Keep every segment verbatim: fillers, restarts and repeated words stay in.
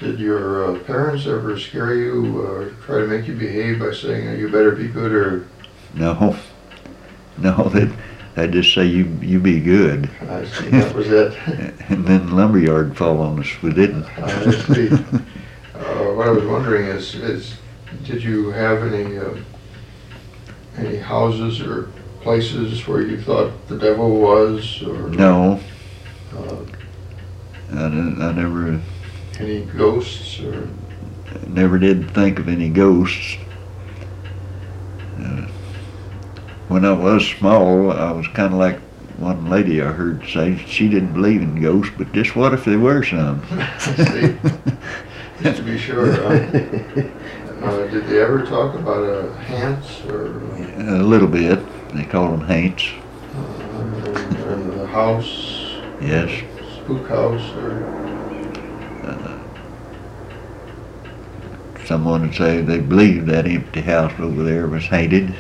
Did your uh, parents ever scare you or try to make you behave by saying, oh, you better be good, or? No, no, they'd, they'd just say, you you be good. I see, that was it. And then the lumberyard fall on us, we didn't. I see. Uh, what I was wondering is, is did you have any, uh, any houses or places where you thought the devil was, or? No. Uh, I, I never, any ghosts, or? never did think of any ghosts. Uh, when I was small, I was kind of like one lady I heard say, she didn't believe in ghosts, but just what if there were some? See, just to be sure. Huh? Uh, did they ever talk about uh, hants, or? A little bit. They call them haints. Uh, and, and the house? Yes. Spook house, or? Uh, someone would say they believed that empty house over there was haunted.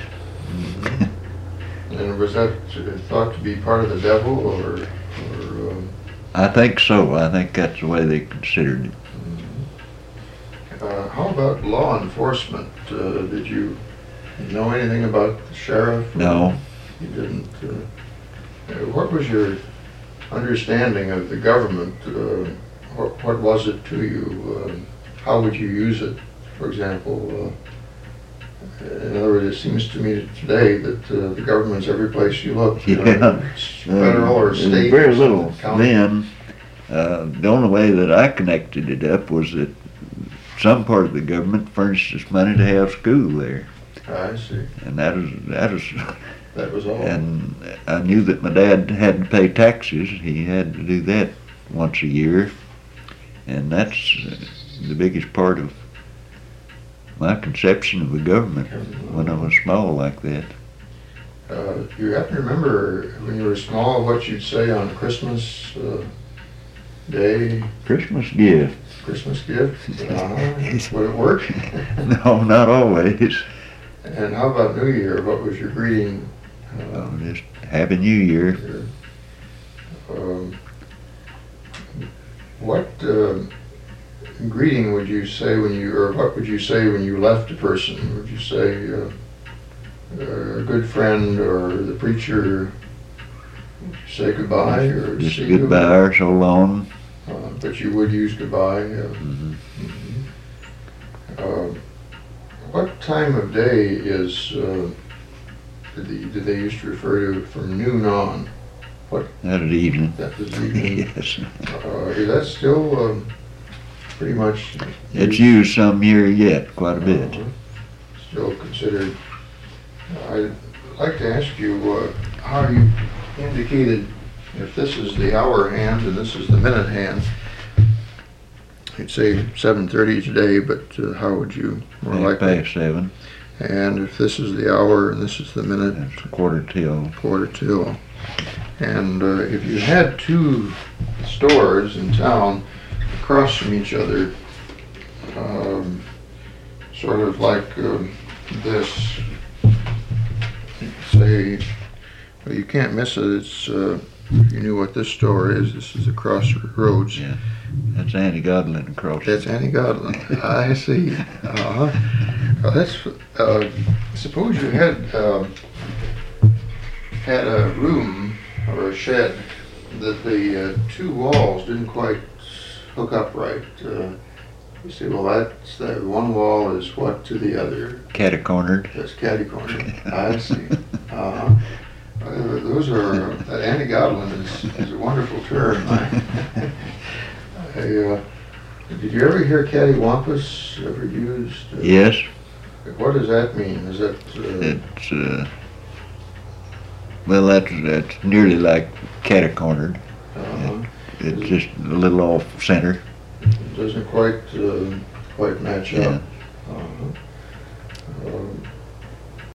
And was that thought to be part of the devil, or? or um, I think so. I think that's the way they considered it. Uh, how about law enforcement? Uh, did you know anything about the sheriff? No. You didn't. Uh, uh, what was your understanding of the government? Uh, what, what was it to you? Uh, how would you use it? For example, uh, in other words, it seems to me today that uh, the government's every place you look. Yeah. Uh, federal or Uh, state. Very or little. county. Then, uh, the only way that I connected it up was that some part of the government furnished us money to have school there. I see. And that was, that was, That was all. and I knew that my dad had to pay taxes. He had to do that once a year. And that's uh, the biggest part of my conception of the government when I was small like that. Uh, do you happen to remember when you were small what you'd say on Christmas uh, Day, Christmas gift. Christmas gift? Uh-huh. Would it work? No, not always. And how about New Year? What was your greeting? Uh, Oh, just Happy New Year. your, um, what uh, greeting would you say when you, or what would you say when you left a person? Would you say uh, a good friend or the preacher? Would you say goodbye or Just see you? goodbye or so long. Uh, but you would use goodbye. Uh, Mm-hmm. mhm. uh, what time of day is, uh, did, they, did they used to refer to from noon on? What? That was evening. That was evening. Yes. Uh, is that still um, pretty much? It's used some year yet, quite a bit. Uh, still considered. I'd like to ask you uh, how you indicated if this is the hour hand and this is the minute hand. You'd say seven thirty today, but uh, how would you more Half likely? past seven. And if this is the hour and this is the minute, That's a quarter till. quarter till. And uh, if you had two stores in town across from each other, um, sort of like um, this, say, well, you can't miss it. It's uh, you knew what this store is. This is across roads. Yeah. That's Annie Godlin across. That's Annie Godlin. I see. Uh-huh. Well, that's. Uh, suppose you had uh, had a room or a shed that the uh, two walls didn't quite hook up right. Uh, you say, well, that's that one wall is what to the other? Catty-cornered. That's catty-cornered. I see. Uh-huh. Uh, those are uh, Annie Godlin is, is a wonderful term. I, I, uh, did you ever hear cattywampus ever used? Uh, Yes. What does that mean? Is that uh, It's, uh, well, that's, that's nearly like catty-cornered. uh, It's just a little off center. it doesn't quite uh, quite match Yeah. up? Uh-huh. Um,